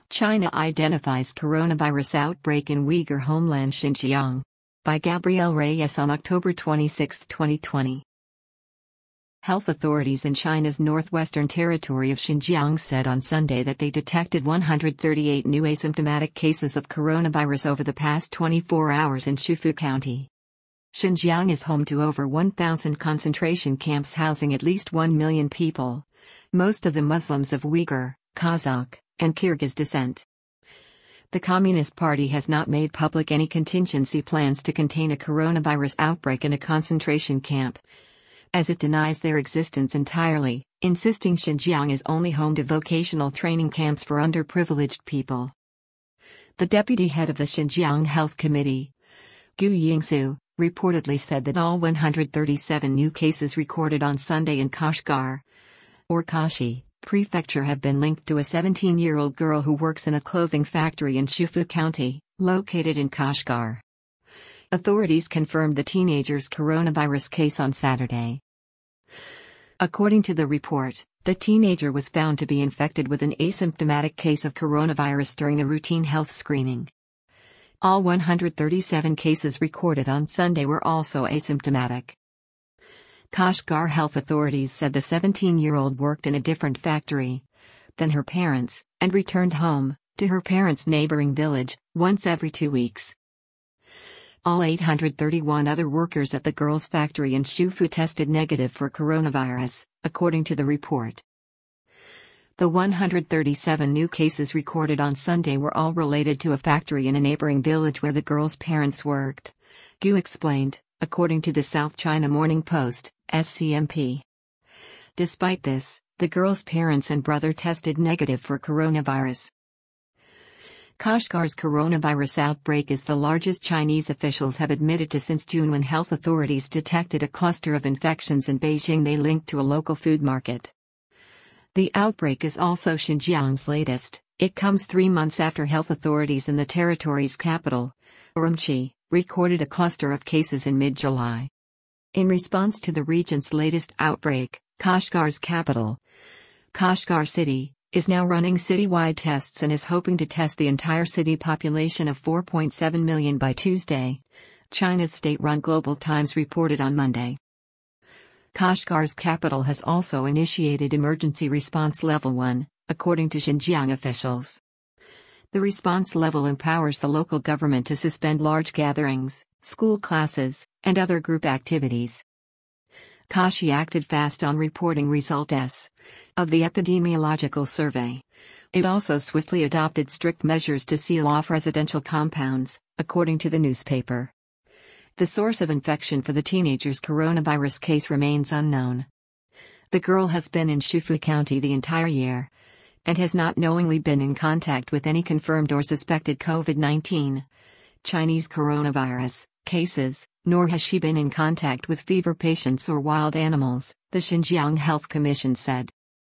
China identifies coronavirus outbreak in Uyghur homeland Xinjiang. By Gabrielle Reyes on October 26, 2020. Health authorities in China's northwestern territory of Xinjiang said on Sunday that they detected 138 new asymptomatic cases of coronavirus over the past 24 hours in Shufu County. Xinjiang is home to over 1,000 concentration camps housing at least 1 million people, most of them Muslims of Uyghur, Kazakh, and Kyrgyz descent. The Communist Party has not made public any contingency plans to contain a coronavirus outbreak in a concentration camp, as it denies their existence entirely, insisting Xinjiang is only home to vocational training camps for underprivileged people. The deputy head of the Xinjiang Health Committee, Gu Yingsu, reportedly said that all 137 new cases recorded on Sunday in Kashgar, or Kashi, prefecture have been linked to a 17-year-old girl who works in a clothing factory in Shufu County, located in Kashgar. Authorities confirmed the teenager's coronavirus case on Saturday. According to the report, the teenager was found to be infected with an asymptomatic case of coronavirus during a routine health screening. All 137 cases recorded on Sunday were also asymptomatic. Kashgar health authorities said the 17-year-old worked in a different factory than her parents, and returned home, to her parents' neighboring village, once every 2 weeks. All 831 other workers at the girls' factory in Shufu tested negative for coronavirus, according to the report. The 137 new cases recorded on Sunday were all related to a factory in a neighboring village where the girls' parents worked, Gu explained, according to the South China Morning Post, SCMP. Despite this, the girls' parents and brother tested negative for coronavirus. Kashgar's coronavirus outbreak is the largest Chinese officials have admitted to since June, when health authorities detected a cluster of infections in Beijing they linked to a local food market. The outbreak is also Xinjiang's latest. It comes 3 months after health authorities in the territory's capital, Urumqi, recorded a cluster of cases in mid-July. In response to the region's latest outbreak, Kashgar's capital, Kashgar City, is now running citywide tests and is hoping to test the entire city population of 4.7 million by Tuesday, China's state-run Global Times reported on Monday. Kashgar's capital has also initiated Emergency Response Level 1, according to Xinjiang officials. The response level empowers the local government to suspend large gatherings, school classes, and other group activities. Kashi acted fast on reporting results of the epidemiological survey. It also swiftly adopted strict measures to seal off residential compounds, according to the newspaper. The source of infection for the teenager's coronavirus case remains unknown. The girl has been in Shufu County the entire year, and has not knowingly been in contact with any confirmed or suspected COVID-19 Chinese coronavirus cases, nor has she been in contact with fever patients or wild animals, the Xinjiang Health Commission said.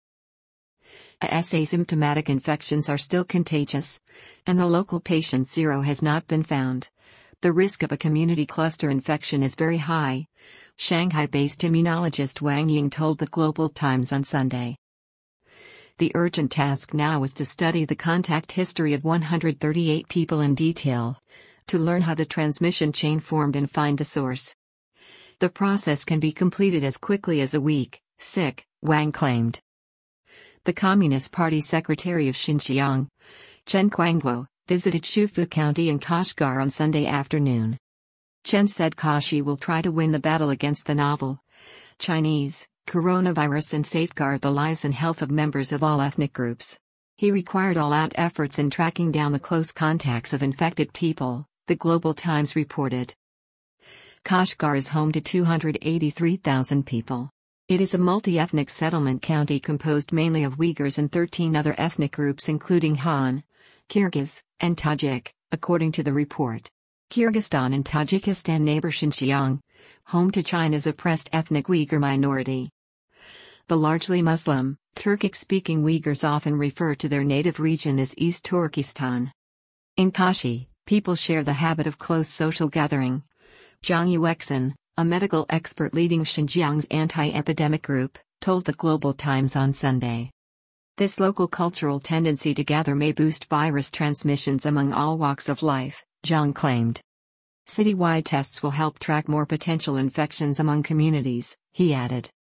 Asymptomatic infections are still contagious, and the local patient zero has not been found. The risk of a community cluster infection is very high, Shanghai-based immunologist Wang Ying told the Global Times on Sunday. The urgent task now is to study the contact history of 138 people in detail, to learn how the transmission chain formed and find the source. The process can be completed as quickly as a week, Wang claimed. The Communist Party secretary of Xinjiang, Chen Quangguo, visited Shufu County and Kashgar on Sunday afternoon. Chen said Kashi will try to win the battle against the novel Chinese coronavirus and safeguard the lives and health of members of all ethnic groups. He required all-out efforts in tracking down the close contacts of infected people, the Global Times reported. Kashgar is home to 283,000 people. It is a multi-ethnic settlement county composed mainly of Uyghurs and 13 other ethnic groups including Han, Kyrgyz, and Tajik, according to the report. Kyrgyzstan and Tajikistan neighbor Xinjiang, home to China's oppressed ethnic Uyghur minority. The largely Muslim, Turkic-speaking Uyghurs often refer to their native region as East Turkestan. In Kashi, people share the habit of close social gathering. Zhang Yuexin, a medical expert leading Xinjiang's anti-epidemic group, told the Global Times on Sunday. This local cultural tendency to gather may boost virus transmissions among all walks of life, Zhang claimed. Citywide tests will help track more potential infections among communities, he added.